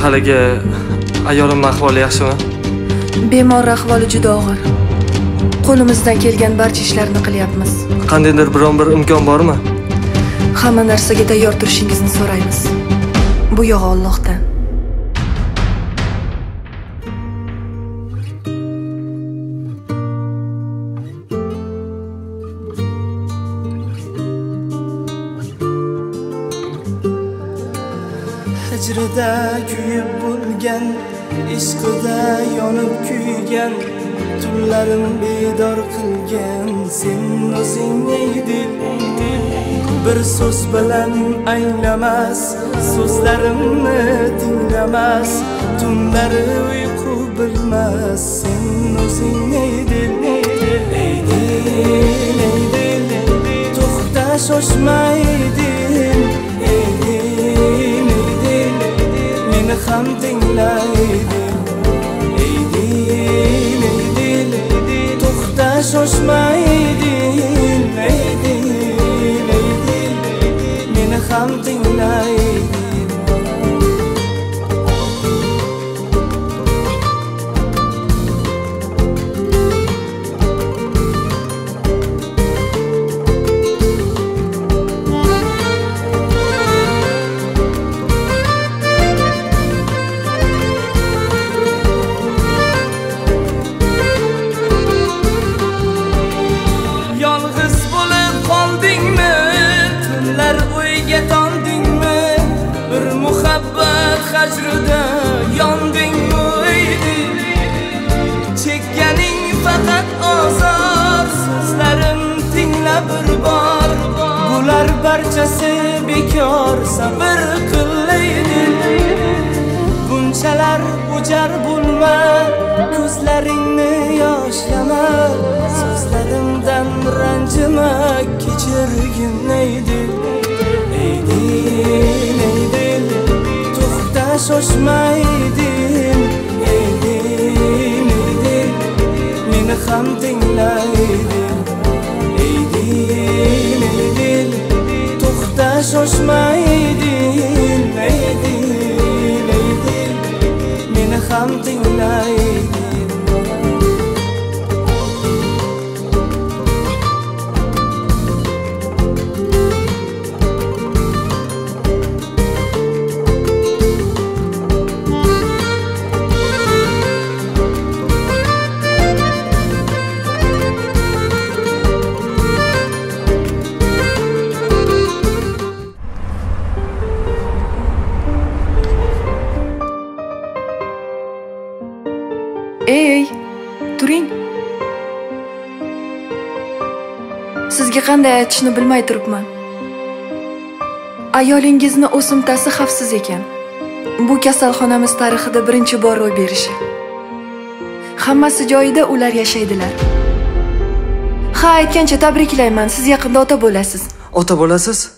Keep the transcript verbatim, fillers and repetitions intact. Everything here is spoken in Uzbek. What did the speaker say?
Haligi ayolim ahvoli yaxshimi? Bemor ahvoli juda og'ir. Qo'limizdan kelgan barcha ishlarni qilyapmiz. Qandaydir biron bir imkon bormi? Hamma narsaga tayyor turishingizni so'raymiz. Bu yog'i Allohdan. Hijrida kuyib bo'lgan, ishqida yonib kuygan, tunlarim bedor qilgan sen o'zing eyding. Bir so'z bilan anglamas, so'zlarimni tinglamas, tunlari uyqu bilmas sen o'zing eyding. Eyding, eyding, to'xta shoshmayding. Eyding, eyding, meni ham tinglayding. Eyding, eyding, to'xta shoshmayding. Eyding, eyding, meni ham tinglayding. Yolg'iz bo'lib qoldingmi? Tunlar o'yga tondingmi? Bir muhabbat hajrida yondingmi? Chekkaning faqat azor, so'zlarim tingla bir bor. Bular barchasi bekor, sabr qilayding. Bunchalar o'jar bo'lma, ko'zlaringni yoshlama. So'zlarimdan ranjima, kechirgin eyding. Eyding, eyding, to'xta shoshmayding. Eyding, eyding, meni ham tinglayding. Eyding, eyding, to'xta shoshmayding. Eyding, eyding, meni ham tinglayding. Ey, turing. Sizga qanday aytishni bilmay turibman. Ayolingizni o'simtasi xavfsiz ekan. Bu kasalxonamiz tarixida birinchi bor ro'y berishi. Hammasi joyida, ular yashaydilar. Ha, aytgancha tabriklayman. Siz yaqinda ota bo'lasiz. Ota bo'lasiz?